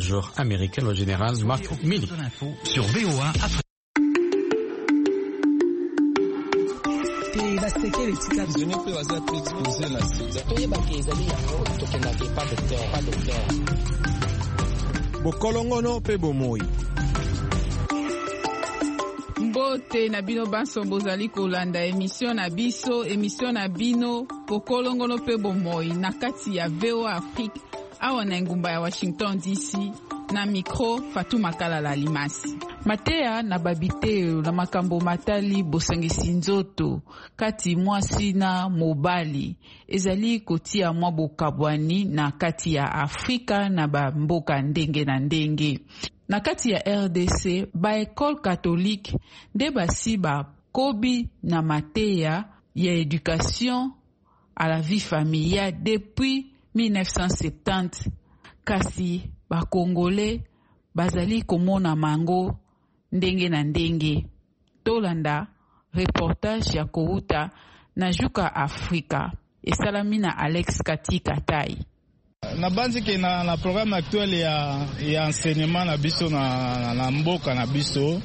l'état-major américain, le général Mark Milley. Sur VOA Afrique. Bokolongono pe bomoi. Mbote na bino banso bozali kolanda émission na bino bokolongono pe bomoi na kati ya VOA Afrique awa na ngumba ya Washington DC na micro Fatuma Kalala Limasi. Matea na babiteo na makambo matali bosangisi nzoto kati mwasi na mobali ezali kotia mwa bokabwani na kati ya Afrika na bamboka ndenge na ndenge. Na kati ya RDC ba école catholique nde basi bakobi na matea ya éducation à la vie familiale depuis 1970 kasi ba Congolais bazali komona mango ndenge na ndenge. Tolanda reportage ya Kouta na Juka Afrika esalami na Alex Kati Katai. Na banzi ke na programme actuel ya enseignement na biso na mboka na biso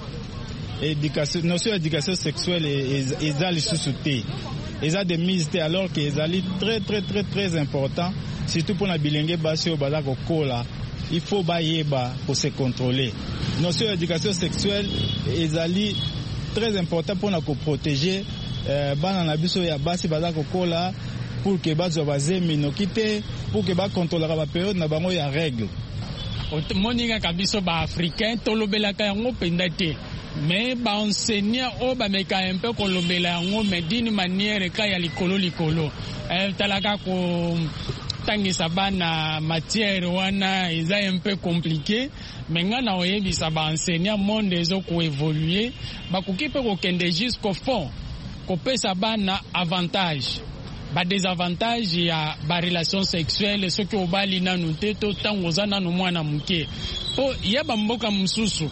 notion ya éducation sexuelle eza lisusu te, eza de mise te, alors que ezali très important surtout pour na bilenge basi oyo baza kokola. Il faut bayeba pour se contrôler. Notion d'éducation sexuelle ezali très important pour na ko protéger bana na biso ya basi baza kokola pour que bazo bazemi nokite pour que ba contrôler ba période na bango ya règle. Moninga kabiso ba africain tolobelaka yango penda te. Mais ba enseignant o ba meka un peu kolobela yango mais d'une manière ka ya likolo talaka ko tangisa bana matière wana eza un peu compliqué mais ngana oyebisa ba enseignant monde ezo ko évoluer bakoki pe ko kende jusqu'au fond ko pesa bana avantage ba désavantage ya ba relation sexuelle soki obali nanu te to tango za nanu mwana muke po yeba mboka mususu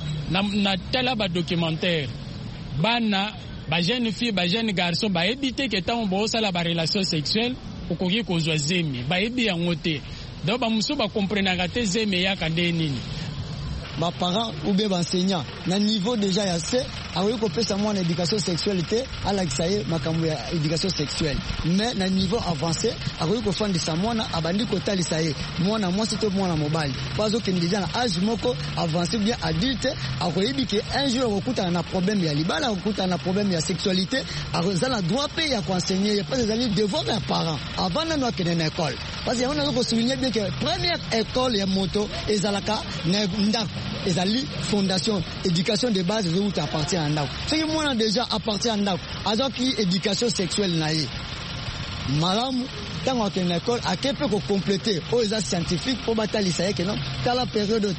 na tala ba documentaire bana ba jeune fille ba jeune garçon ba ebite ke tango bo sala ba relation sexuelle okoki kozwa zemi bayebi yango te donc bamusu bakomprenaka te zemi yaka nde nini. Parents ou bien enseignants na niveau déjà ya se akoki kopesa mwana éducation sexuelle te alakisa ye makambo ya éducation sexuelle, mais na niveau avancé akoki kofandisa mwana abandi kotalisa ye mwana mwasi to mwana mobali bazokende deja na âge moko avancé bien adulte akoyebi ke un jour akokutana na problème ya libala akokutana na problème ya sexualité akozala droit pe ya koenseigner ye parce ezali devoir ya parents avant nano akende na école parce que yango nazokosouligner bien ke première école ya moto ezalaka na ndako ezali fondation éducation de base où tu appartiens à ndako. Ce qui moi déjà appartient à ndako azoki éducation sexuelle na ye malamu tango akende école akepe ko compléter o eza scientifique po batalisa ye ke non tala période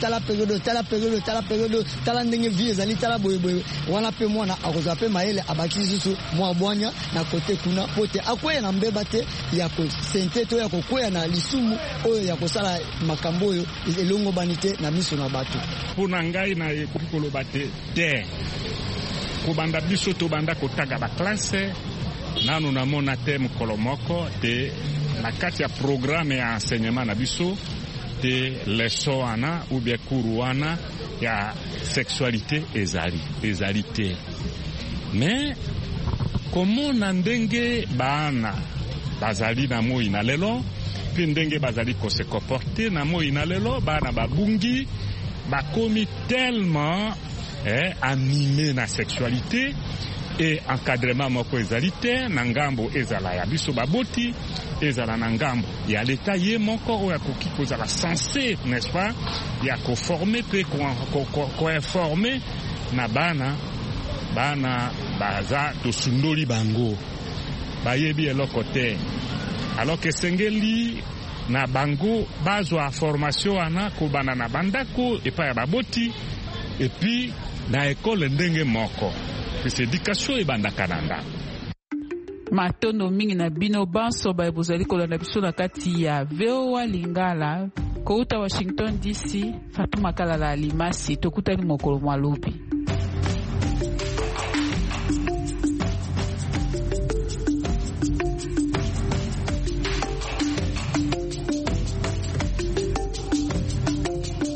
tala ndenge vie ezali tala boye wana pe mwana akozwa pe mayele abaki susu mwa bwanya na kote kuna pote akwea na mbeba te ya ko sente to ya kokwea na lisumu oyo ya kosala makambo oyo elongo banite na miso na bato. Pona ngai na ekolo bate te ko banda biso to banda kotaga ba classe nanu namona te mokolo moko te na kati ya programme ya enseignement na biso te leso wana ou bien cours wana ya sexualité ezali te. Mais komona ndenge bana bazali na moi na lelo pe ndenge bazali ko se comporter na moi na lelo bana babungi bakomi tellement animé na sexualité et encadrement moko ezali te na ngambo ezala ya biso baboti ezala na ngambo ya leta ye moko oyo akoki kozala censé n'est-ce pas ya koforme pe koinforme na bana baza tosundoli bango bayebi eloko te alors que sengeli na bango bazwa formation wana kobana na bandako epai ya baboti epi na ekole ndenge moko pese éducation ebandaka na ndako. Matondo mingi na bino banso ba bozali kolanda biso na kati ya VOA Lingala kouta Washington DC. Fatuma Kalala Limasi tokutani mokolo mwa lobi.